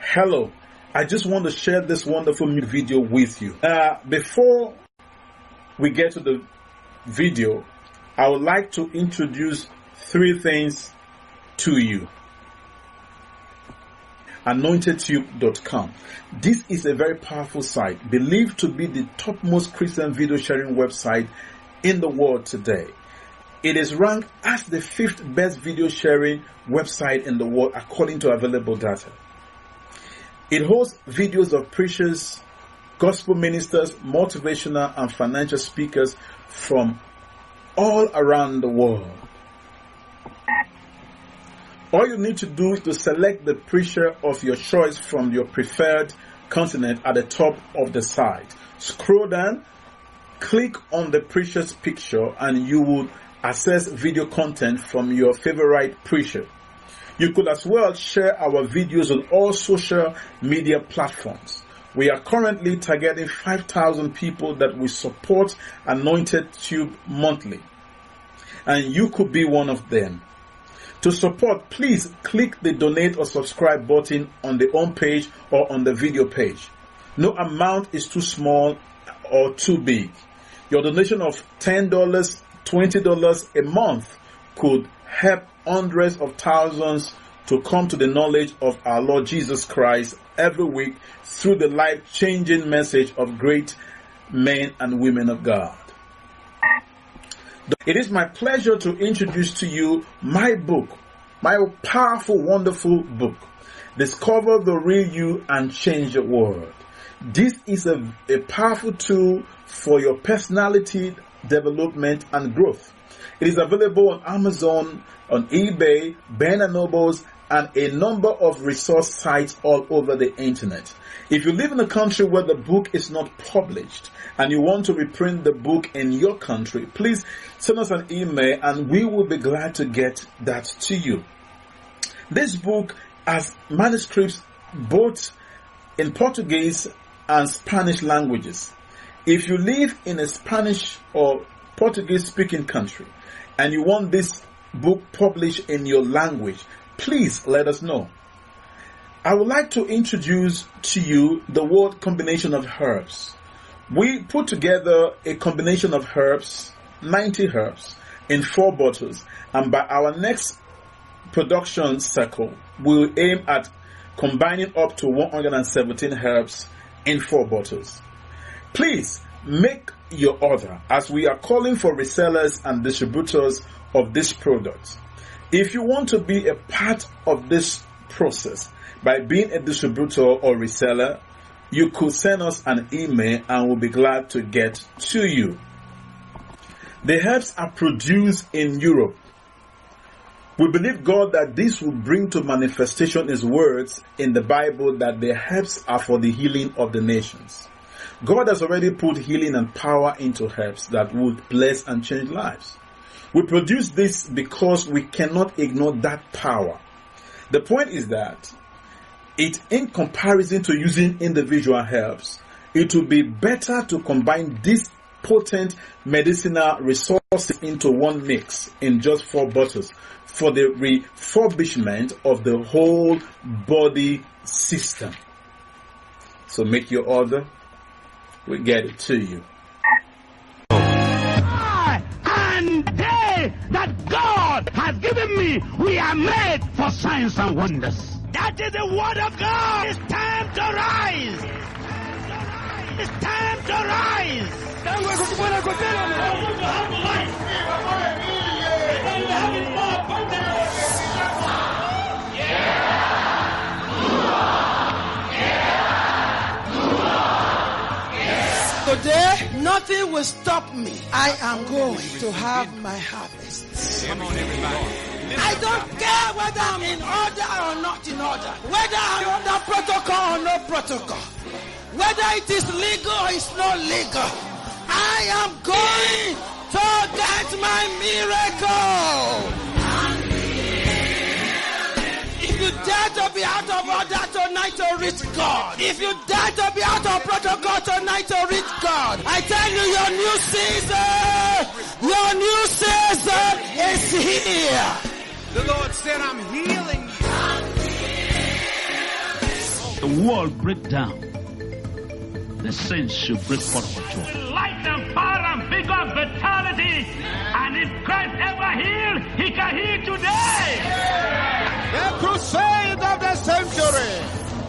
Hello, I just want to share this wonderful new video with you. Before we get to the video, I would like to introduce three things to you. AnointedTube.com. This is a very powerful site, believed to be the topmost Christian video sharing website in the world today. It is ranked as the 5th best video sharing website in the world according to available data. It hosts videos of preachers, gospel ministers, motivational and financial speakers from all around the world. All you need to do is to select the preacher of your choice from your preferred continent at the top of the site. Scroll down, click on the preacher's picture, and you will access video content from your favorite preacher. You could as well share our videos on all social media platforms. We are currently targeting 5,000 people that will support Anointed Tube monthly, and you could be one of them. To support, please click the donate or subscribe button on the home page or on the video page. No amount is too small or too big. Your donation of $10, $20 a month could help hundreds of thousands to come to the knowledge of our Lord Jesus Christ every week through the life-changing message of great men and women of God. It is my pleasure to introduce to you my book, my powerful, wonderful book, Discover the Real You and Change the World. This is a powerful tool for your personality development and growth. It is available on Amazon, on eBay, Barnes & Nobles, and a number of resource sites all over the internet. If you live in a country where the book is not published and you want to reprint the book in your country, please send us an email and we will be glad to get that to you. This book has manuscripts both in Portuguese and Spanish languages. If you live in a Spanish or Portuguese speaking country and you want this book published in your language, please let us know. I would like to introduce to you the word combination of herbs. We put together a combination of herbs, 90 herbs, in 4 bottles, and by our next production cycle, we'll aim at combining up to 117 herbs in 4 bottles. Please make your order, as we are calling for resellers and distributors of this product. If you want to be a part of this process by being a distributor or reseller, you could send us an email and we'll be glad to get to you. The herbs are produced in Europe. We believe God that this will bring to manifestation His words in the Bible that the herbs are for the healing of the nations. God has already put healing and power into herbs that would bless and change lives. We produce this because we cannot ignore that power. The point is that in comparison to using individual herbs, it would be better to combine these potent medicinal resources into one mix in just 4 bottles for the refurbishment of the whole body system. So make your order. We'll get it to you. That God has given me, we are made for signs and wonders. That is the word of God. It's time to rise. It's time to rise. Today, nothing will stop me. I am going to have my harvest. Come on, everybody. I don't care whether I'm in order or not in order. Whether I'm under protocol or no protocol. Whether it is legal or it's not legal. I am going to get my miracle. If you dare to be out of order tonight to reach God. If you dare to be out of protocol tonight to reach God. I tell you, your new season is here. The Lord said, I'm healing you. the world break down, the saints should break forth for joy. Light and power and vigor and vitality. And if Christ ever healed, he can heal today. The crusade of the century.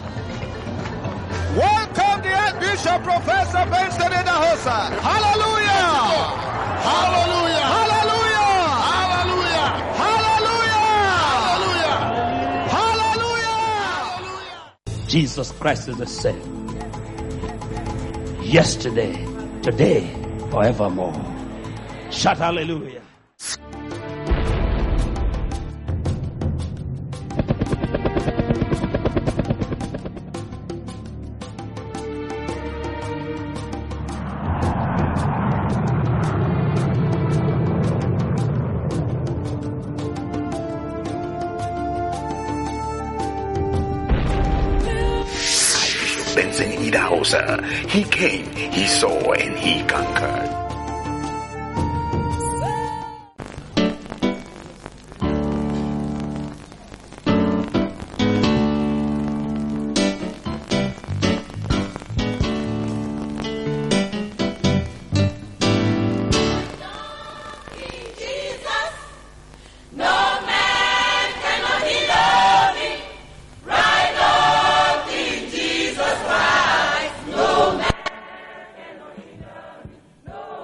Welcome the Archbishop Professor Benson Idahosa. Hallelujah! Hallelujah! Hallelujah! Hallelujah! Hallelujah! Hallelujah! Jesus Christ is the same. Yesterday, today, forevermore. Shout hallelujah. Benson Idahosa. He came, he saw, and he conquered. No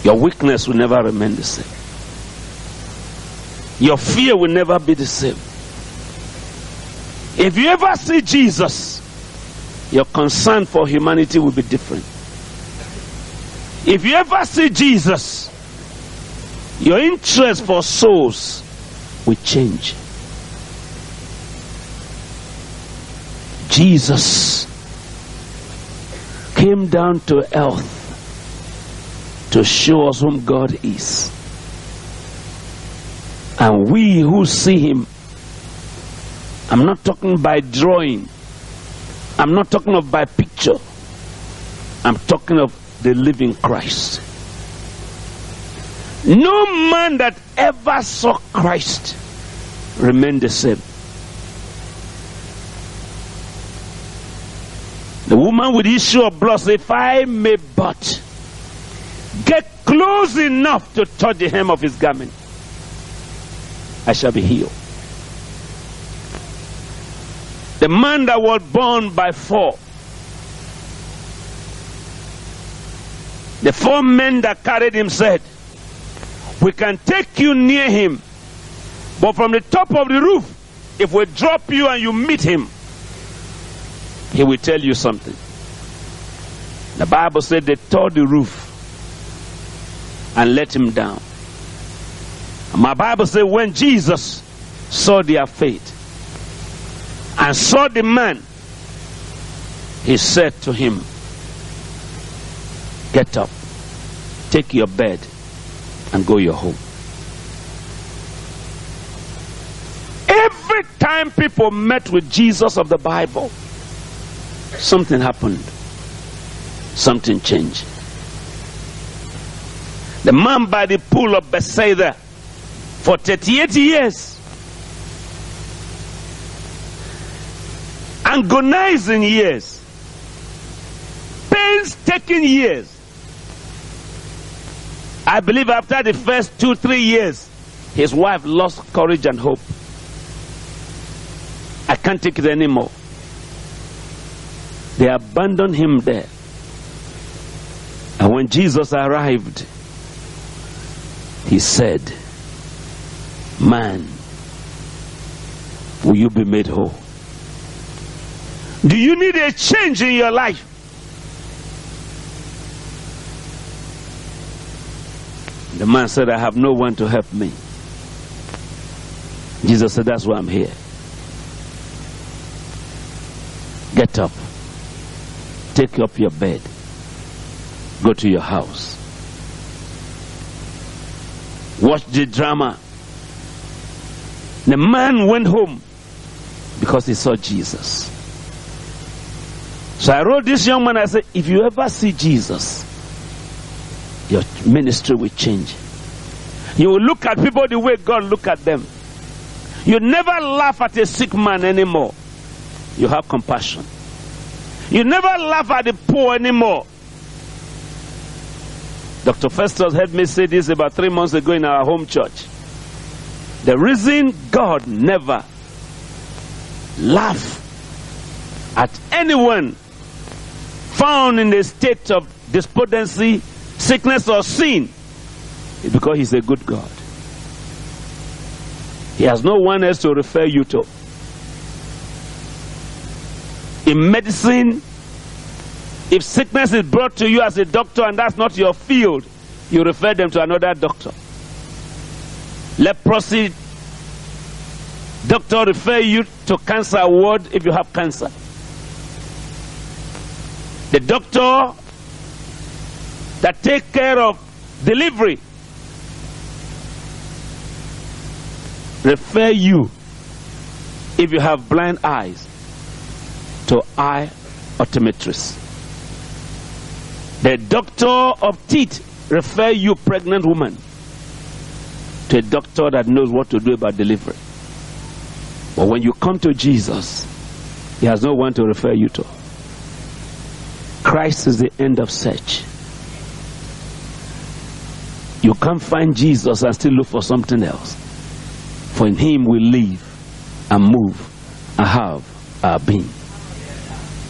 Your weakness will never remain the same. Your fear will never be the same. If you ever see Jesus, your concern for humanity will be different. If you ever see Jesus, your interest for souls will change. Jesus came down to earth to show us whom God is. And we who see him, I'm not talking by drawing, I'm not talking of by picture, I'm talking of the living Christ. No man that ever saw Christ remained the same. The woman with the issue of blood said, if I may but get close enough to touch the hem of his garment, I shall be healed. The man that was born by 4, the 4 men that carried him said, we can take you near him, but from the top of the roof, if we drop you and you meet him, he will tell you something. The Bible said they tore the roof and let him down. And my Bible said when Jesus saw their faith and saw the man, he said to him, get up, take your bed and go your home. Every time people met with Jesus of the Bible, something happened. Something changed. The man by the pool of Bethesda for 38 years, agonizing years, painstaking years. I believe after the first 2-3 years, his wife lost courage and hope. I can't take it anymore. They abandoned him there. And when Jesus arrived, he said, man, will you be made whole? Do you need a change in your life? The man said, I have no one to help me. Jesus said, that's why I'm here. Get up. Take up your bed. Go to your house. Watch the drama. The man went home because he saw Jesus. So I wrote this young man, I said, if you ever see Jesus, your ministry will change. You will look at people the way God look at them. You never laugh at a sick man anymore. You have compassion. You never laugh at the poor anymore. Dr. Festus heard me say this about 3 months ago in our home church. The reason God never laughs at anyone found in a state of despondency, sickness or sin is because he's a good God. He has no one else to refer you to. In medicine, if sickness is brought to you as a doctor and that's not your field, you refer them to another doctor. Leprosy, doctor refer you to cancer ward if you have cancer. The doctor that take care of delivery refer you if you have blind eyes to eye optometrist. The doctor of teeth refer you, pregnant woman, to a doctor that knows what to do about delivery. But when you come to Jesus, he has no one to refer you to. Christ is the end of search. You can't find Jesus and still look for something else. For in him we live and move and have our being.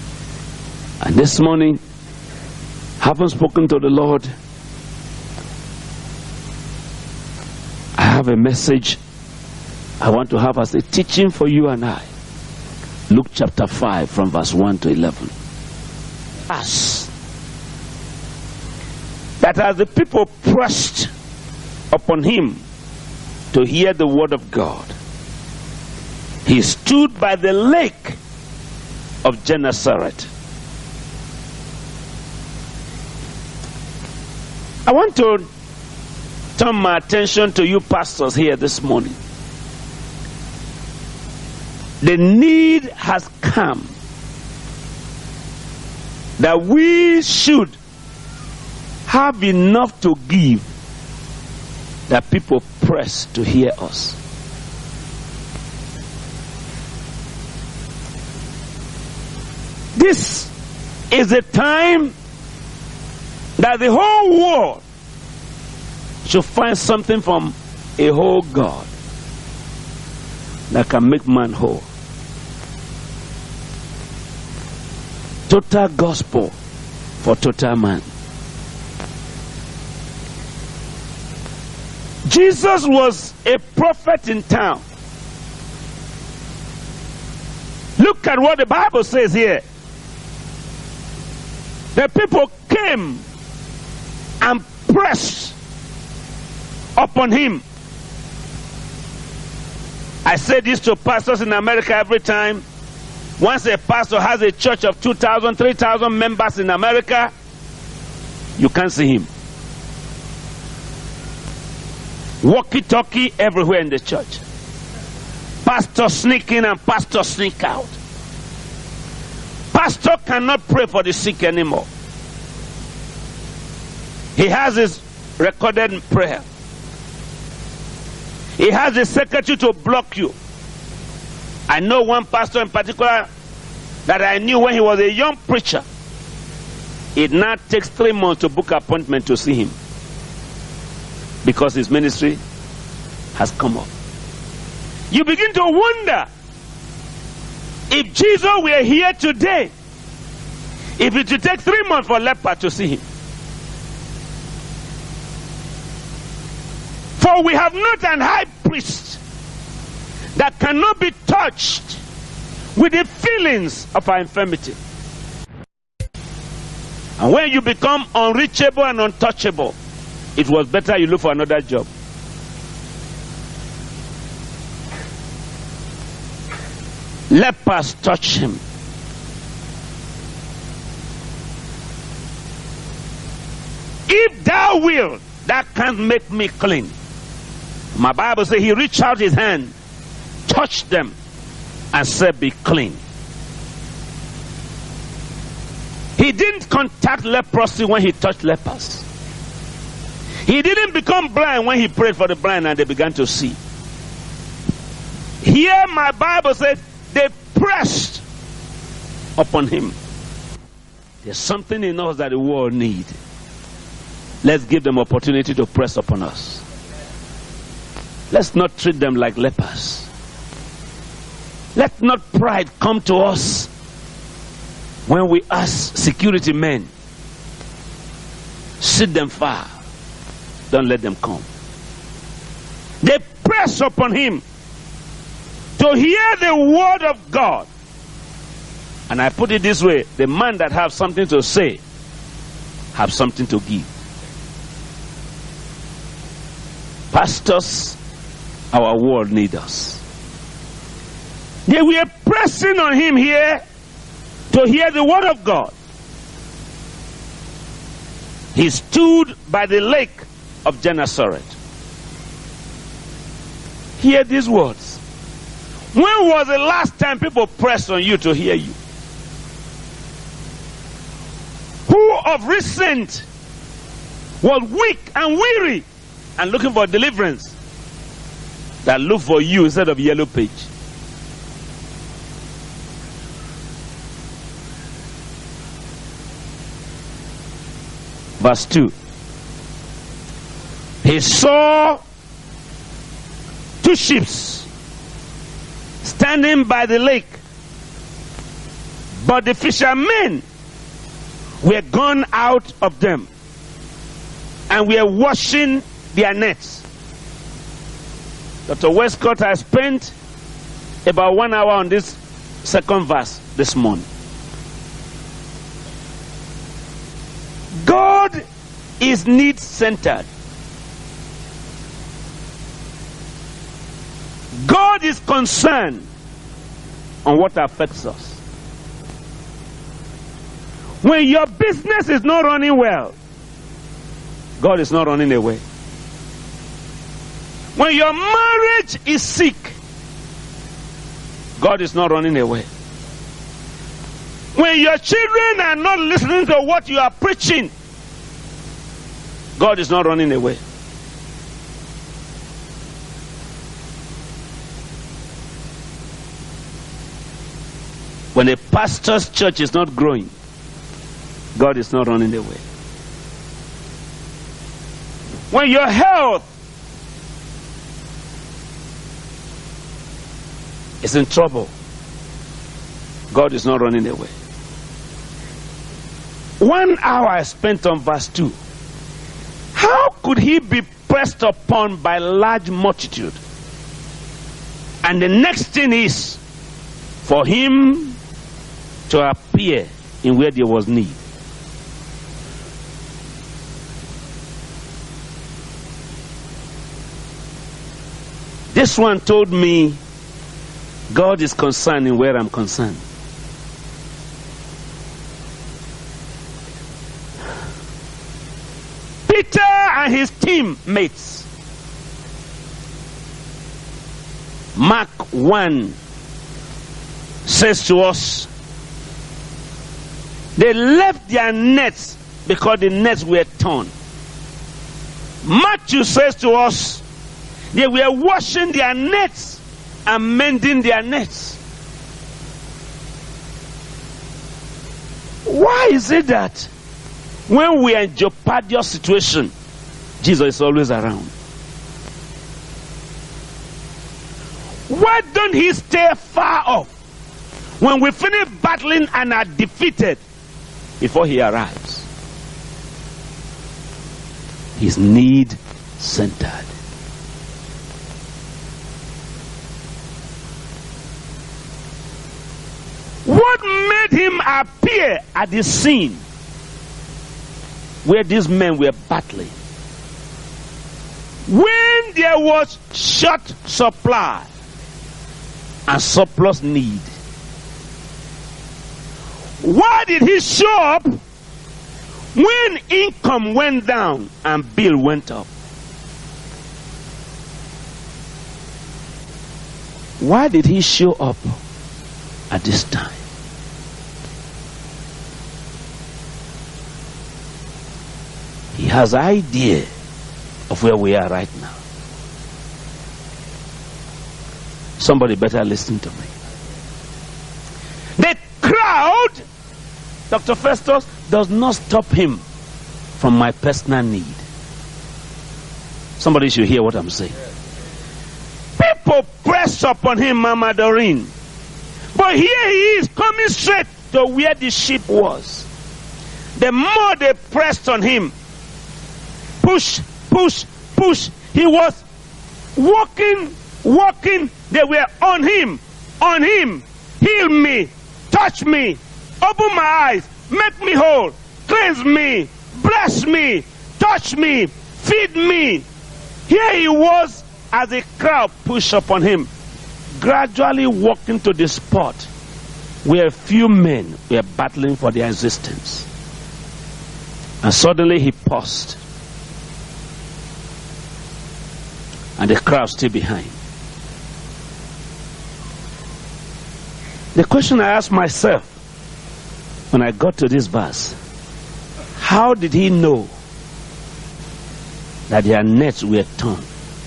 And this morning, having spoken to the Lord, have a message I want to have as a teaching for you and I. Luke chapter 5 from verse 1 to 11. As that as the people pressed upon him to hear the word of God, he stood by the lake of Gennesaret. I want to turn my attention to you pastors here this morning. The need has come that we should have enough to give that people press to hear us. This is a time that the whole world should find something from a whole God that can make man whole. Total gospel for total man. Jesus was a prophet in town. Look at what the Bible says here. The people came and pressed upon him. I say this to pastors in America every time. Once a pastor has a church of 2,000, 3,000 members in America, you can't see him. Walkie-talkie everywhere in the church. Pastor sneak in and pastor sneak out. Pastor cannot pray for the sick anymore. He has his recorded prayer. He has a secretary to block you. I know one pastor in particular that I knew when he was a young preacher. It now takes 3 months to book an appointment to see him, because his ministry has come up. You begin to wonder, if Jesus were here today, if it would take 3 months for a leper to see him. For we have not an high priest that cannot be touched with the feelings of our infirmity. And when you become unreachable and untouchable, it was better you look for another job. Lepers touch him. If thou wilt, thou can't make me clean. My Bible says he reached out his hand, touched them, and said, be clean. He didn't contact leprosy when he touched lepers. He didn't become blind when he prayed for the blind and they began to see. Here my Bible says they pressed upon him. There's something in us that the world needs. Let's give them opportunity to press upon us. Let's not treat them like lepers. Let not pride come to us when we ask security men. Sit them far. Don't let them come. They press upon him to hear the word of God. And I put it this way, the man that have something to say, have something to give. Pastors, our world needs us. They were pressing on him here to hear the word of God. He stood by the lake of Gennesaret. Hear these words. When was the last time people pressed on you to hear you? Who of recent was weak and weary and looking for deliverance that look for you instead of yellow page? Verse 2. He saw 2 ships standing by the lake, but the fishermen were gone out of them and were washing their nets. Dr. Westcott has spent about 1 hour on this second verse this morning. God is need-centered. God is concerned on what affects us. When your business is not running well, God is not running away. When your marriage is sick, God is not running away. When your children are not listening to what you are preaching, God is not running away. When a pastor's church is not growing, God is not running away. When your health is in trouble, God is not running away. 1 hour I spent on verse 2. How could he be pressed upon by large multitude? And the next thing is for him to appear in where there was need. This one told me God is concerned in where I'm concerned. Peter and his teammates. Mark 1 says to us, they left their nets because the nets were torn. Matthew says to us, they were washing their nets and mending their nets. Why is it that when we are in jeopardious situation, Jesus is always around? Why don't he stay far off when we finish battling and are defeated before he arrives? He's need-centered. What made him appear at the scene where these men were battling? When there was short supply and surplus need. Why did he show up when income went down and bill went up? Why did he show up at this time? He has an idea of where we are right now. Somebody better listen to me. The crowd, Dr. Festus, does not stop him from my personal need. Somebody should hear what I'm saying. People press upon him, Mama Doreen. But here he is coming straight to where the sheep was. The more they pressed on him, push, push, push. He was walking. They were on him. Heal me, touch me, open my eyes, make me whole, cleanse me, bless me, touch me, feed me. Here he was as a crowd pushed upon him, gradually walking to the spot where a few men were battling for their existence. And suddenly he paused. And the crowd still behind. The question I asked myself when I got to this verse, how did he know that their nets were torn?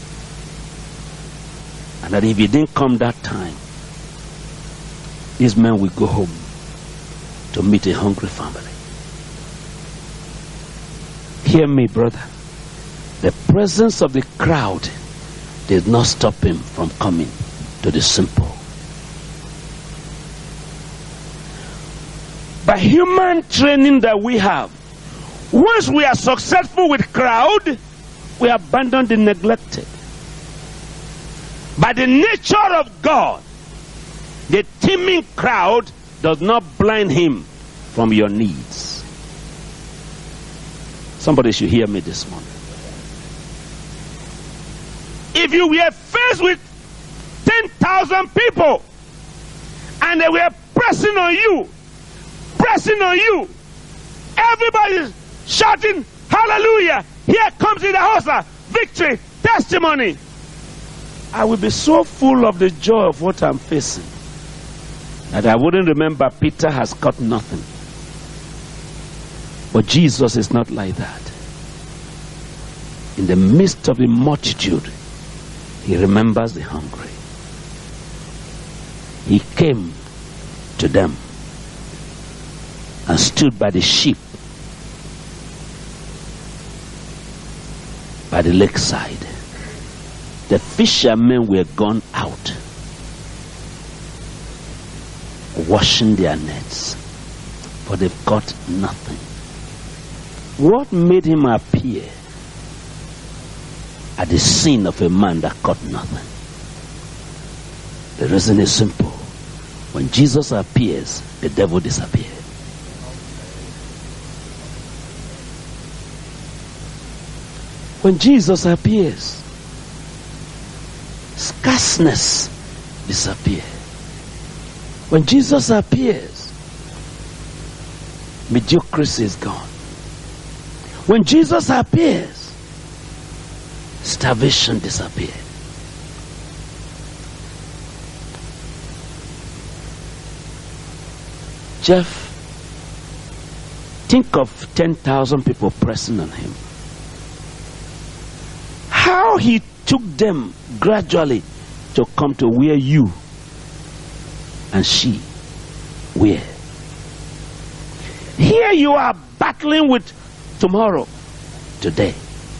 And that if he didn't come that time, these men will go home to meet a hungry family. Hear me, brother. The presence of the crowd did not stop him from coming to the simple. By human training that we have, once we are successful with crowd, we abandon the neglected. By the nature of God, the teeming crowd does not blind him from your needs. Somebody should hear me this morning. If you were faced with 10,000 people and they were pressing on you, everybody shouting, hallelujah, here comes the Idahosa, victory, testimony, I will be so full of the joy of what I'm facing that I wouldn't remember Peter has got nothing. But Jesus is not like that. In the midst of the multitude, he remembers the hungry. He came to them and stood by the sheep by the lakeside. The fishermen were gone out, washing their nets, for they've got nothing. What made him appear at the scene of a man that got nothing? The reason is simple. When Jesus appears, the devil disappears. When Jesus appears, scarceness disappears. When Jesus appears, mediocrity is gone. When Jesus appears, starvation disappears. Jeff, think of 10,000 people pressing on him. How he took them gradually to come to where you and she were. Here you are battling with tomorrow, today.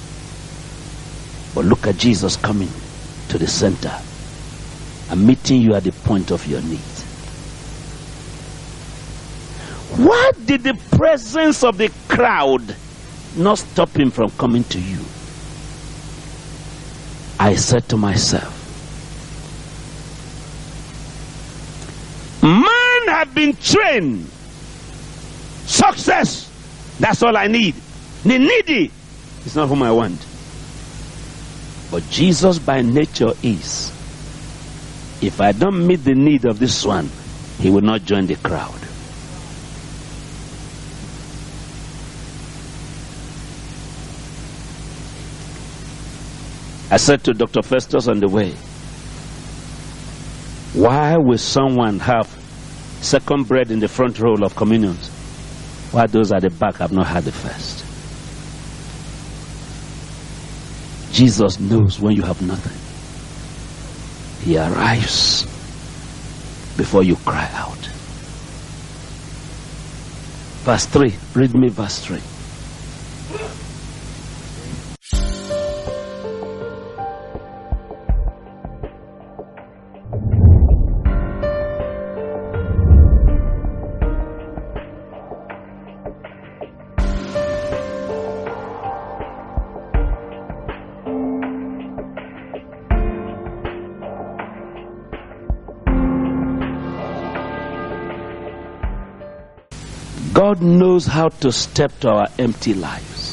But look at Jesus coming to the center and meeting you at the point of your need. Why did the presence of the crowd not stop him from coming to you? I said to myself, man have been trained. Success, that's all I need. The needy is not whom I want. But Jesus by nature is, if I don't meet the need of this one, he will not join the crowd. I said to Dr. Festus on the way, why will someone have second bread in the front row of communions, while those at the back have not had the first? Jesus knows when you have nothing. He arrives before you cry out. Verse 3. Read me verse 3. God knows how to step to our empty lives.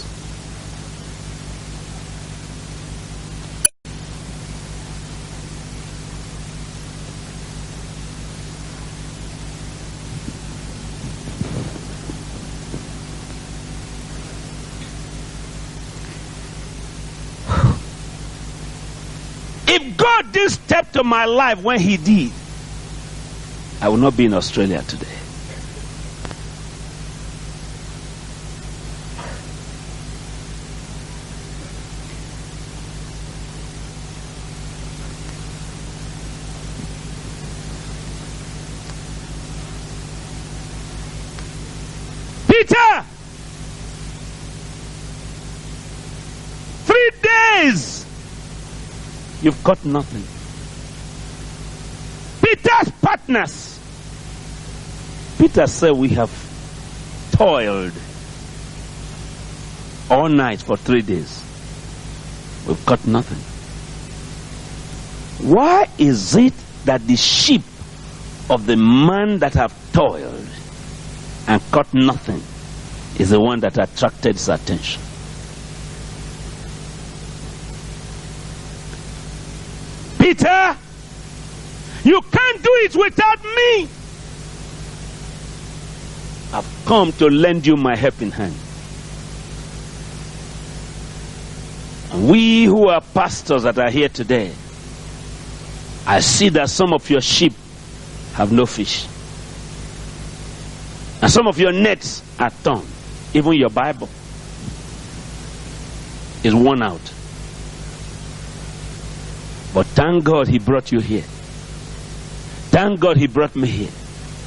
If God didn't step to my life when he did, I would not be in Australia today. Peter, 3 days, you've got nothing. Peter's partners. Peter said, we have toiled all night for 3 days. We've got nothing. Why is it that the sheep of the man that have toiled and caught nothing is the one that attracted his attention? Peter, you can't do it without me. I've come to lend you my helping hand. And we who are pastors that are here today, I see that some of your sheep have no fish. And some of your nets are torn. Even your Bible is worn out. But thank God he brought you here. Thank God he brought me here.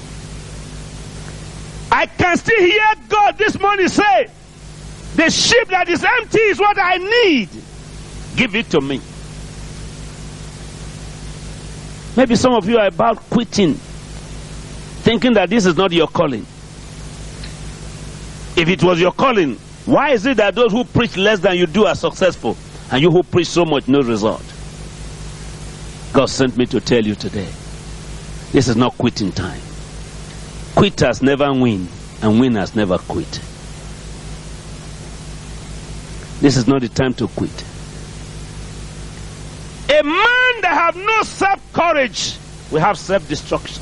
I can still hear God this morning say, the ship that is empty is what I need. Give it to me. Maybe some of you are about quitting, thinking that this is not your calling. If it was your calling, why is it that those who preach less than you do are successful, and you who preach so much, no result? God sent me to tell you today, this is not quitting time. Quitters never win, and winners never quit. This is not the time to quit. A man that have no self-courage will have self-destruction.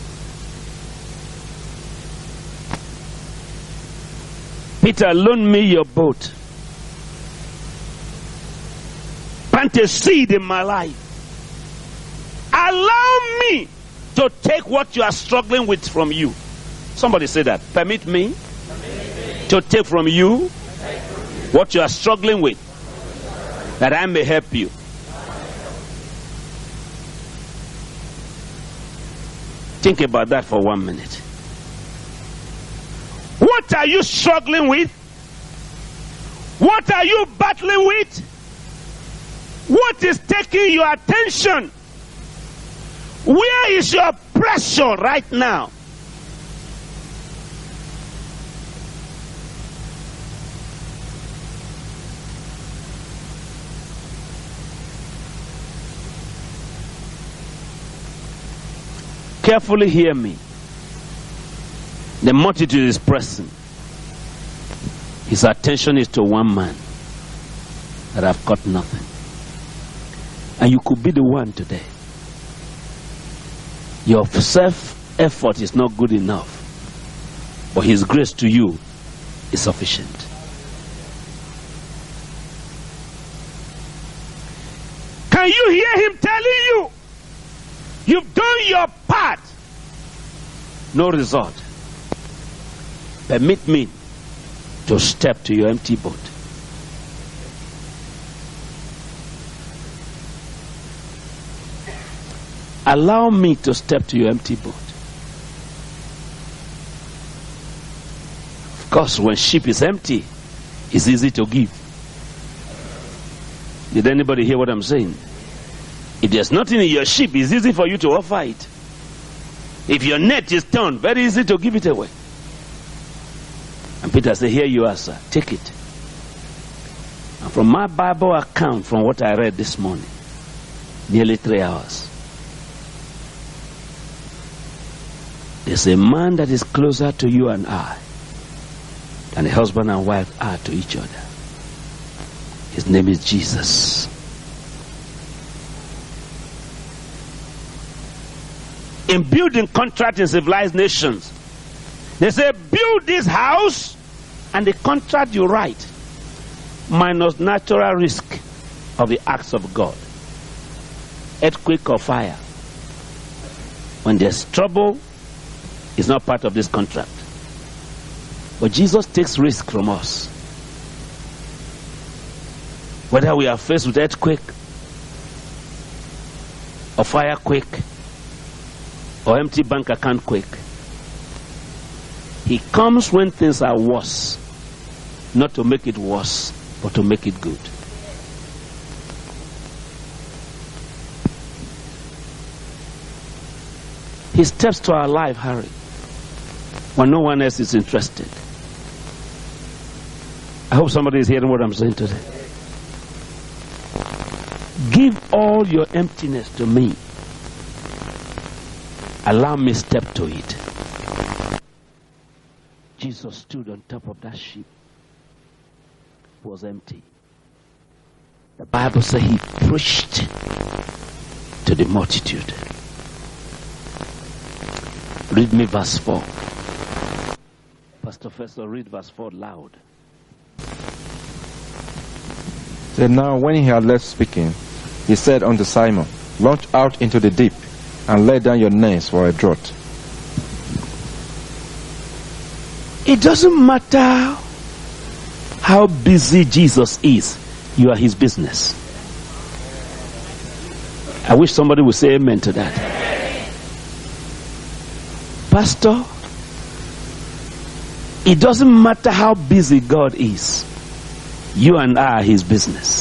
Peter, loan me your boat. Plant a seed in my life. Allow me to take what you are struggling with from you. Somebody say that. Permit me to take from you what you are struggling with, that I may help you. Think about that for 1 minute. What are you struggling with? What are you battling with? What is taking your attention? Where is your pressure right now? Carefully hear me. The multitude is pressing. His attention is to one man that have caught nothing. And you could be the one today. Your self-effort is not good enough, but his grace to you is sufficient. Can you hear him telling you, you've done your part? No result. Permit me to step to your empty boat. Allow me to step to your empty boat. Of course, when ship is empty, it's easy to give. Did anybody hear what I'm saying? If there's nothing in your ship, it's easy for you to offer it. If your net is torn, very easy to give it away. And Peter said, here you are, sir. Take it. And from my Bible account, from what I read this morning, nearly 3 hours, there's a man that is closer to you and I than a husband and wife are to each other. His name is Jesus. In building contract in civilized nations, they say build this house and the contract you write minus natural risk of the acts of God, earthquake or fire. When there's trouble, it's not part of this contract. But Jesus takes risk from us. Whether we are faced with earthquake or firequake or empty bank account quake, he comes when things are worse, not to make it worse, but to make it good. He steps to our life, Harry, when no one else is interested. I hope somebody is hearing what I'm saying today. Give all your emptiness to me. Allow me step to it. Jesus stood on top of that ship. It was empty. The Bible says he preached to the multitude. Read me verse 4. Pastor Fessor, read verse 4 loud. Then now when he had left speaking, he said unto Simon, launch out into the deep, and lay down your nets for a draught. It doesn't matter how busy Jesus is, you are his business. I wish somebody would say amen to that. Pastor, it doesn't matter how busy God is, you and I are his business.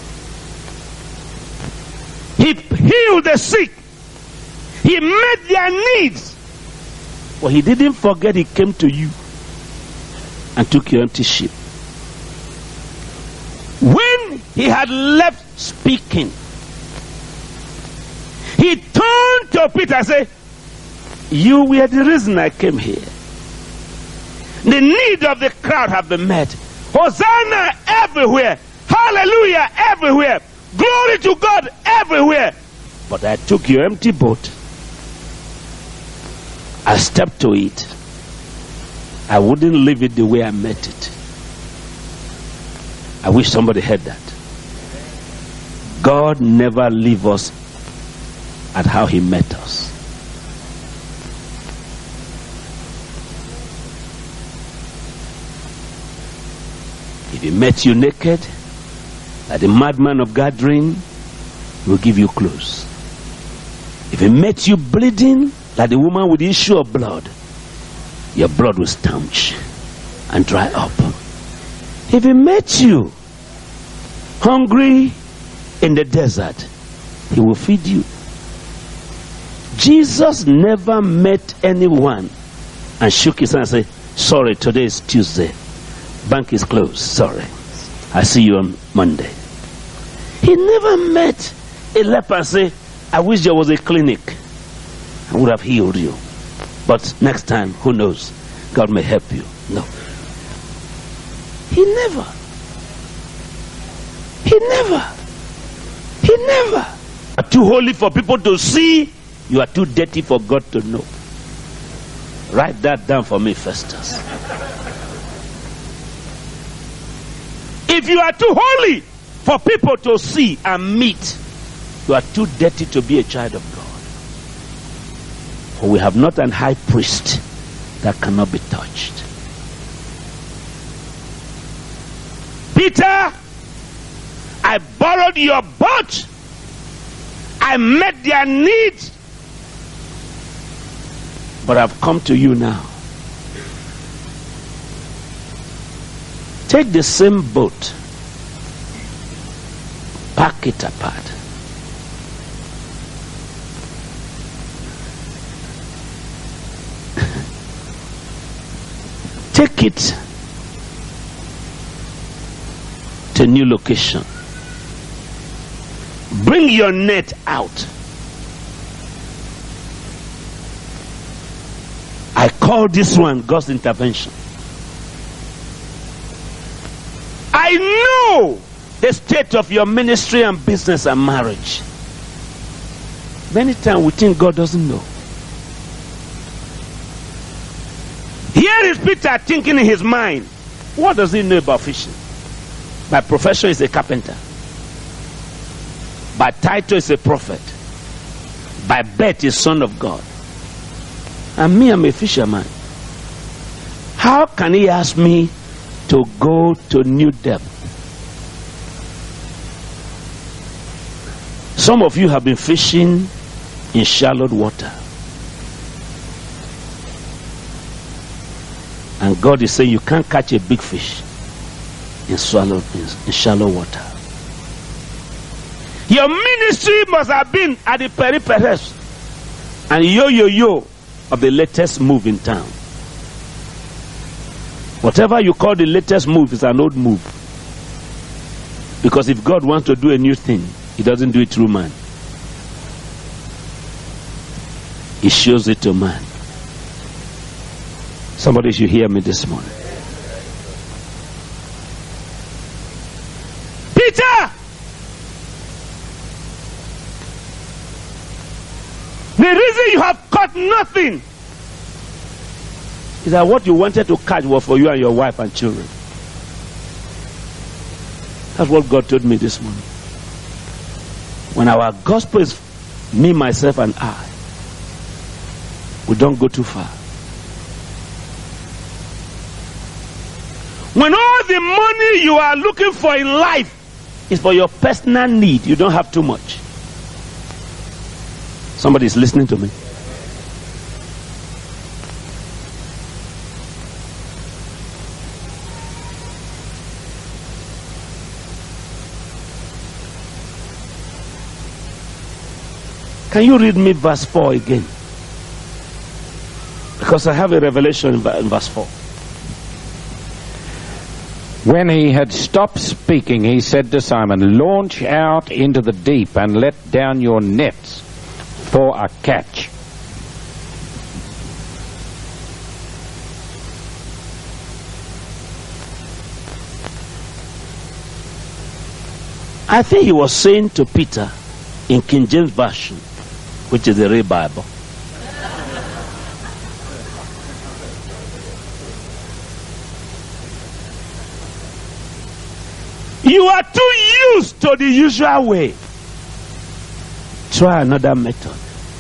He healed the sick. He met their needs. But he didn't forget he came to you and took your empty ship. When he had left speaking, he turned to Peter and said, you were the reason I came here. The need of the crowd have been met. Hosanna everywhere. Hallelujah everywhere. Glory to God everywhere. But I took your empty boat. I stepped to it. I wouldn't leave it the way I met it. I wish somebody heard that. God never leaves us at how he met us. If he met you naked, like the madman of Gadarene, he will give you clothes. If he met you bleeding, like the woman with the issue of blood, your blood will stanch and dry up. If he met you hungry in the desert, he will feed you. Jesus never met anyone and shook his hand and said, sorry, today is Tuesday. Bank is closed. Sorry. I see you on Monday. He never met a leper and said, I wish there was a clinic. I would have healed you. But next time, who knows? God may help you. No. He never. You are too holy for people to see. You are too dirty for God to know. Write that down for me, Festus. If you are too holy for people to see and meet, you are too dirty to be a child of God. For we have not an high priest that cannot be touched. Peter, I borrowed your boat. I met their needs. But I've come to you now. Take the same boat, pack it apart. Take it to a new location. Bring your net out. I call this one God's intervention. I know the state of your ministry and business and marriage. Many times we think God doesn't know. Here is Peter thinking in his mind, what does he know about fishing? By profession is a carpenter. By title is a prophet. By birth is son of God. And me, I'm a fisherman. How can he ask me to go to new depth? Some of you have been fishing in shallow water. And God is saying you can't catch a big fish in shallow water. Your ministry must have been at the peripheries and yo of the latest move in town. Whatever you call the latest move is an old move. Because if God wants to do a new thing, He doesn't do it through man. He shows it to man. Somebody should hear me this morning. Peter! The reason you have caught nothing is that what you wanted to catch was for you and your wife and children. That's what God told me this morning. When our gospel is me, myself, and I, we don't go too far. When all the money you are looking for in life is for your personal need, you don't have too much. Somebody is listening to me. Can you read me verse 4 again? Because I have a revelation in verse 4. When he had stopped speaking, he said to Simon, "Launch out into the deep and let down your nets for a catch." I think he was saying to Peter in King James Version, which is the real Bible, you are too used to the usual way. Try another method.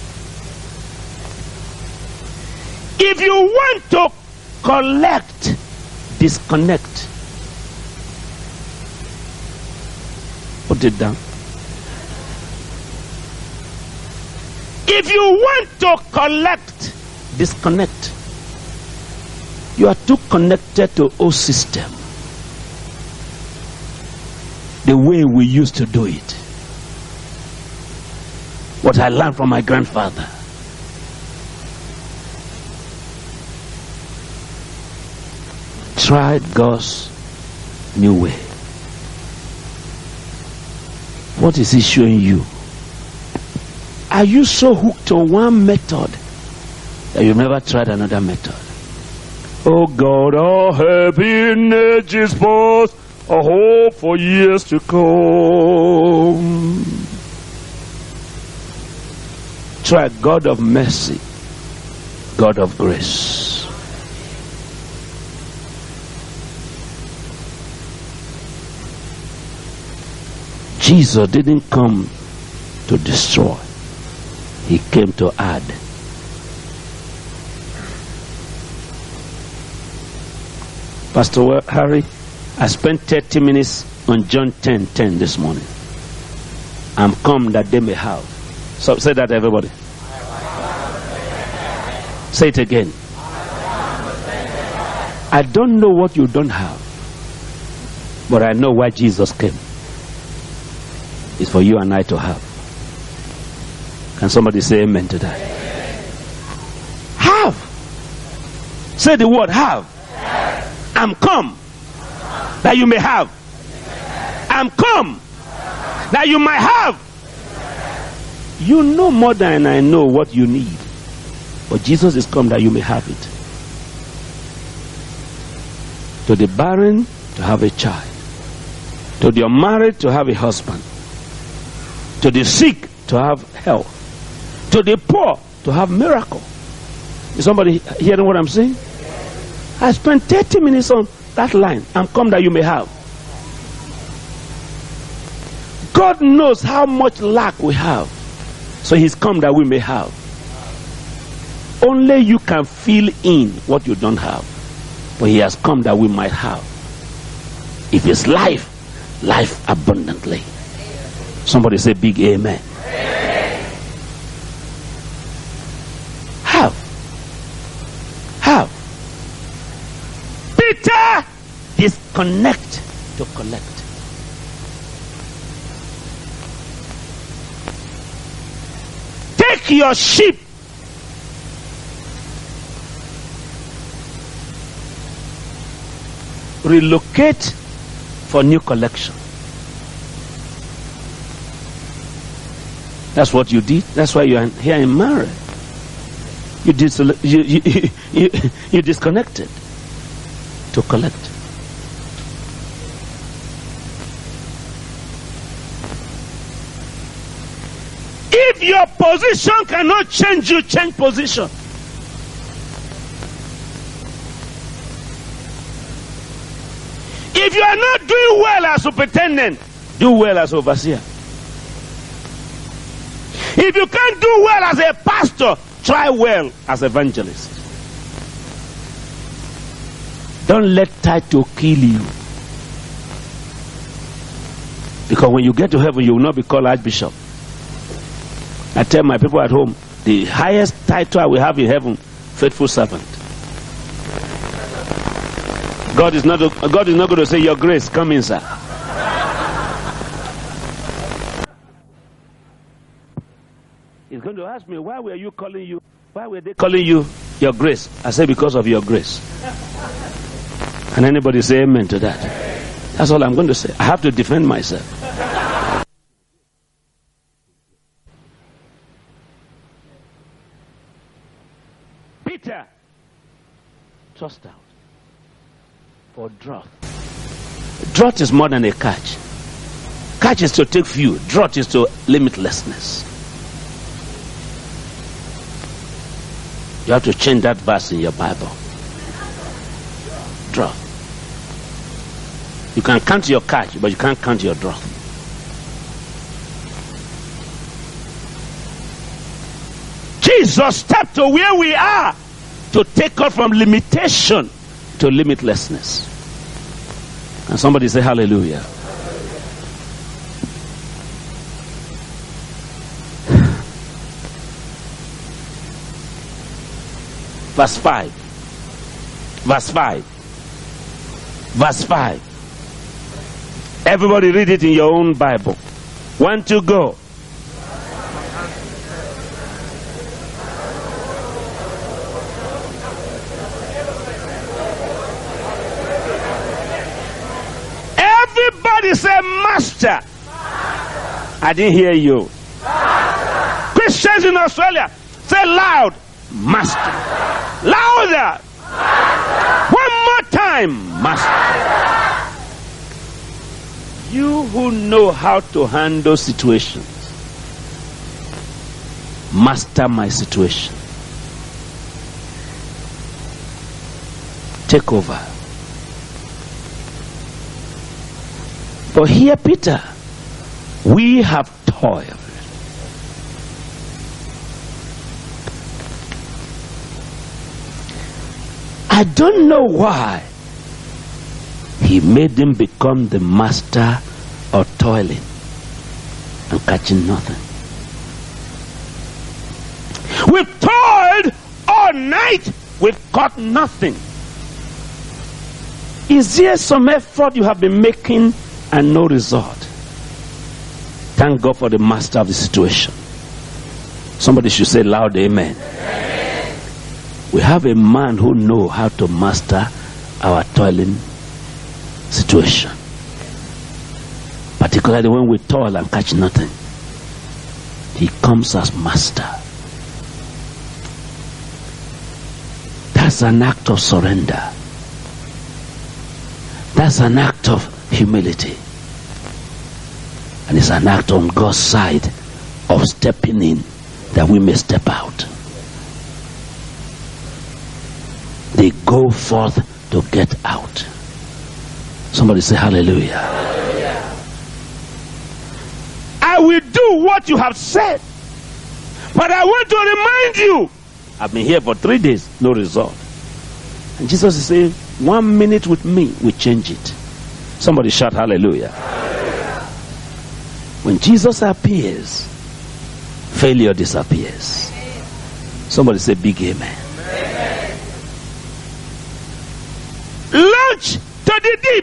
If you want to collect, disconnect. Put it down. If you want to collect, disconnect. You are too connected to old system. The way we used to do it. What I learned from my grandfather. Try God's new way. What is he showing you? Are you so hooked to one method that you've never tried another method? Oh God, our happiness is past, a hope for years to come. Try God of mercy, God of grace. Jesus didn't come to destroy. He came to add. Pastor Harry, I spent 30 minutes on John 10:10 this morning. I'm come that they may have. So say that, everybody. Say it again. I don't know what you don't have, but I know why Jesus came. It's for you and I to have. Can somebody say amen to that? Have. Say the word have. I'm come that you may have. I'm come that you might have. You know more than I know what you need. But Jesus is come that you may have it. To the barren, to have a child. To the unmarried, to have a husband. To the sick, to have health. To the poor, to have miracle. Is somebody hearing what I'm saying? I spent 30 minutes on that line. I'm come that you may have. God knows how much lack we have. So he's come that we may have. Only you can fill in what you don't have. But he has come that we might have. If it's life, life abundantly. Somebody say big amen. Have. Peter, disconnect to collect. Take your sheep. Relocate for new collection. That's what you did. That's why you are here in marriage. You disconnected to collect. If your position cannot change, you change position. If you are not doing well as superintendent, do well as overseer. If you can't do well as a pastor, try well as evangelist. Don't let title kill you. Because when you get to heaven, you will not be called Archbishop. I tell my people at home, the highest title I will have in heaven, faithful servant. God is not going to say, your grace, come in, sir. He's going to ask me, why were they calling you your grace? I say, because of your grace. Can anybody say amen to that? That's all I'm going to say. I have to defend myself. Peter tossed out for drought. Drought is more than a catch. Catch is to take few. Drought is to limitlessness. You have to change that verse in your Bible. Drought. You can count your catch, but you can't count your drought. Jesus stepped to where we are to take us from limitation to limitlessness. And somebody say hallelujah. Verse 5. Verse 5. Verse 5. Everybody read it in your own Bible. 1, 2, go. Everybody say master. I didn't hear you. Christians in Australia, say loud. Master. Louder. One more time. Master. You who know how to handle situations, master my situation. Take over. But here, Peter, we have toiled. I don't know why he made him become the master of toiling and catching nothing. We've toiled all night, we've caught nothing. Is there some effort you have been making and no result? Thank God for the master of the situation. Somebody should say loud amen. We have a man who knows how to master our toiling situation. Particularly when we toil and catch nothing. He comes as master. That's an act of surrender. That's an act of humility. And it's an act on God's side of stepping in that we may step out. They go forth to get out. Somebody say hallelujah. Hallelujah. I will do what you have said. But I want to remind you, I've been here for 3 days, no result. And Jesus is saying, 1 minute with me will change it. Somebody shout hallelujah. Hallelujah. When Jesus appears, failure disappears. Somebody say big amen. Launch to the deep.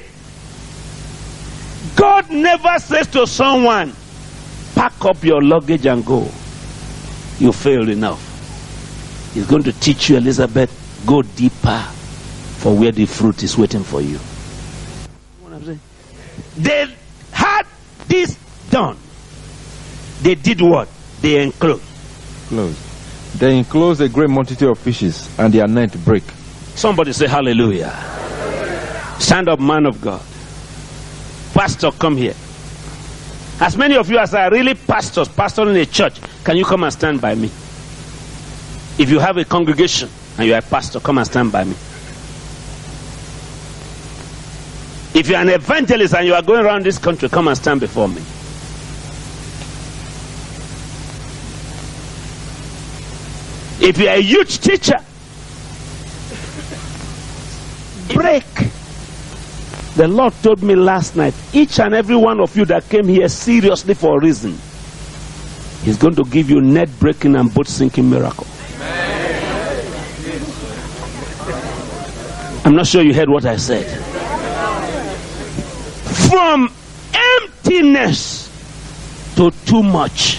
God never says to someone, pack up your luggage and go. You failed enough. He's going to teach you, Elizabeth, go deeper for where the fruit is waiting for you. What I'm saying? They had this done. They did what? they enclose. They enclose a great multitude of fishes, and their net break. Somebody say hallelujah. Stand up, man of God. Pastor, come here. As many of you as are really pastors, pastoring a church, can you come and stand by me? If you have a congregation and you are a pastor, come and stand by me. If you are an evangelist and you are going around this country, come and stand before me. If you are a youth teacher, break. The Lord told me last night, each and every one of you that came here seriously for a reason, He's going to give you net breaking and boat sinking miracle. I'm not sure you heard what I said. From emptiness to too much.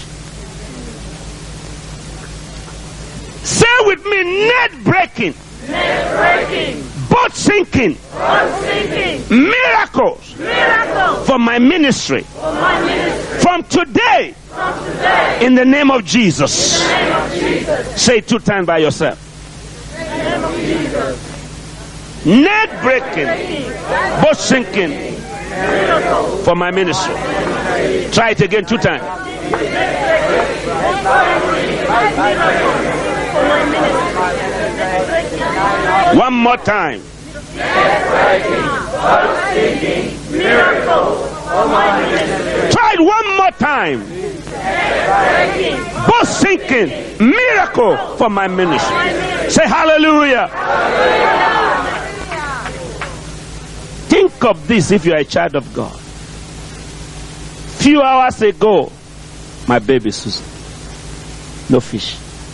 Say with me, net breaking. Net breaking. Boat sinking. Boat sinking. Miracles. Miracles. For my ministry. For my ministry. From today. From today. In the name of Jesus. In the name of Jesus. Say it 2 times by yourself. In the name of Jesus. Net breaking. Boat sinking. For my ministry. Try it again 2 times. One more time. Try it one more time. Both sinking miracle for my ministry. Say hallelujah. Think of this if you are a child of God. Few hours ago, my baby Susan, no fish.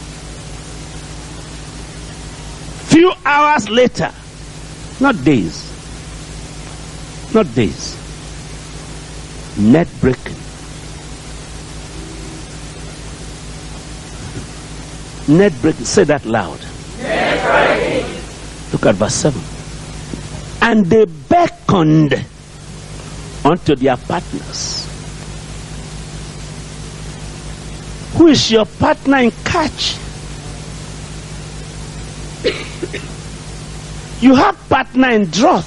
Few hours later, not days, net breaking. Net breaking, say that loud. Net breaking. Look at verse 7. And they beckoned unto their partners. Who is your partner in catch? You have partner in drought,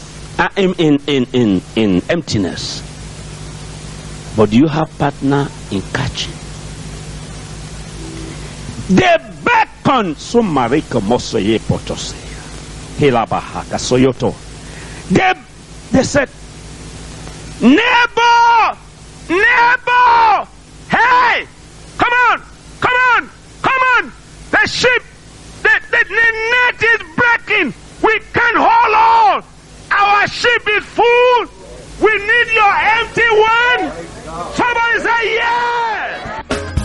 in emptiness. But do you have partner in catching? They beckon sumarika mosoye potose. Hilabahaka soyoto. They said, neighbor, hey, come on. The ship, the net is breaking. We can't hold on. Our ship is full. We need your empty one. Somebody say yes.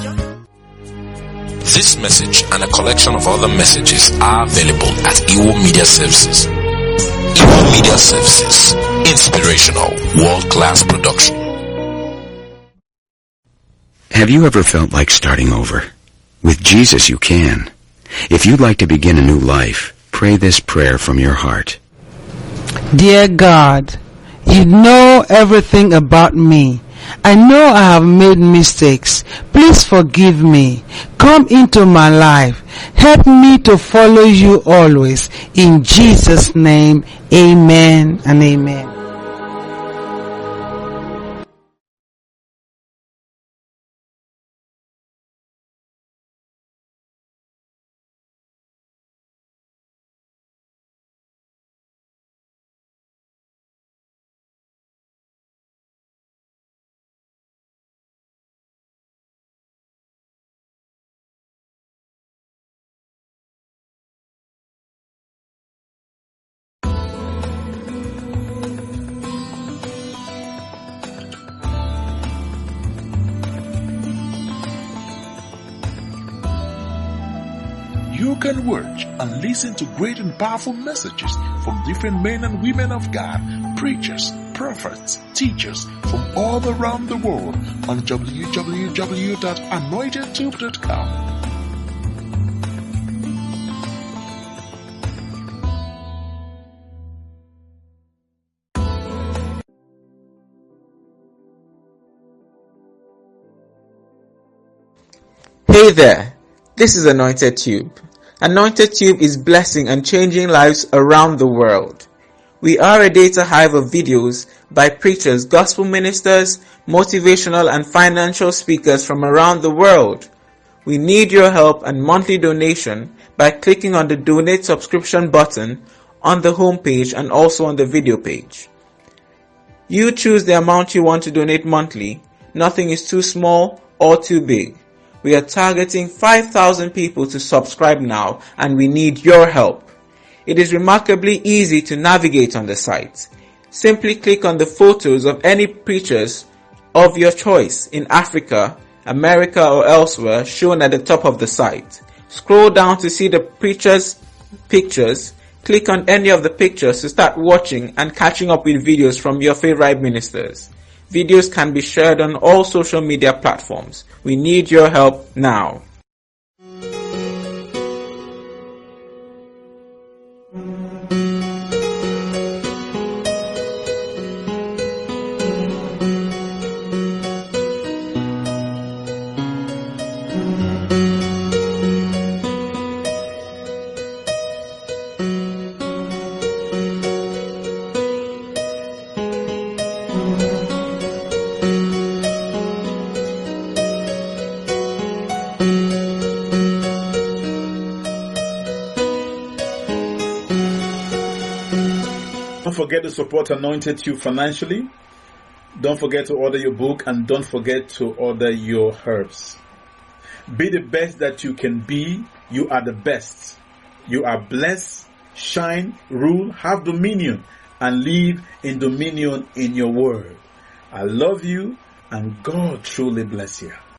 This message and a collection of other messages are available at Iwo Media Services. Iwo Media Services. Inspirational, world-class production. Have you ever felt like starting over? With Jesus you can. If you'd like to begin a new life, pray this prayer from your heart. Dear God, you know everything about me. I know I have made mistakes. Please forgive me. Come into my life. Help me to follow you always. In Jesus' name, amen and amen. You can watch and listen to great and powerful messages from different men and women of God, preachers, prophets, teachers from all around the world on www.anointedtube.com. Hey there, this is Anointed Tube. Anointed Tube is blessing and changing lives around the world. We are a data hive of videos by preachers, gospel ministers, motivational and financial speakers from around the world. We need your help and monthly donation by clicking on the donate subscription button on the homepage and also on the video page. You choose the amount you want to donate monthly. Nothing is too small or too big. We are targeting 5,000 people to subscribe now, and we need your help. It is remarkably easy to navigate on the site. Simply click on the photos of any preachers of your choice in Africa, America or elsewhere shown at the top of the site. Scroll down to see the preachers' pictures. Click on any of the pictures to start watching and catching up with videos from your favorite ministers. Videos can be shared on all social media platforms. We need your help now. Don't forget to support Anointed Tube financially. Don't forget to order your book, and don't forget to order your herbs. Be the best that you can be. You are the best. You are blessed, shine, rule, have dominion, and live in dominion in your word. I love you, and God truly bless you.